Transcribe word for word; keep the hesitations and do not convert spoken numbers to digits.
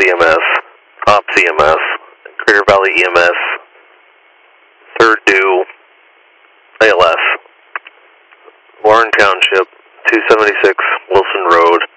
E M S, Ops E M S, Crater Valley E M S, Third Due, A L S, Warren Township, two seventy-six Wilson Road,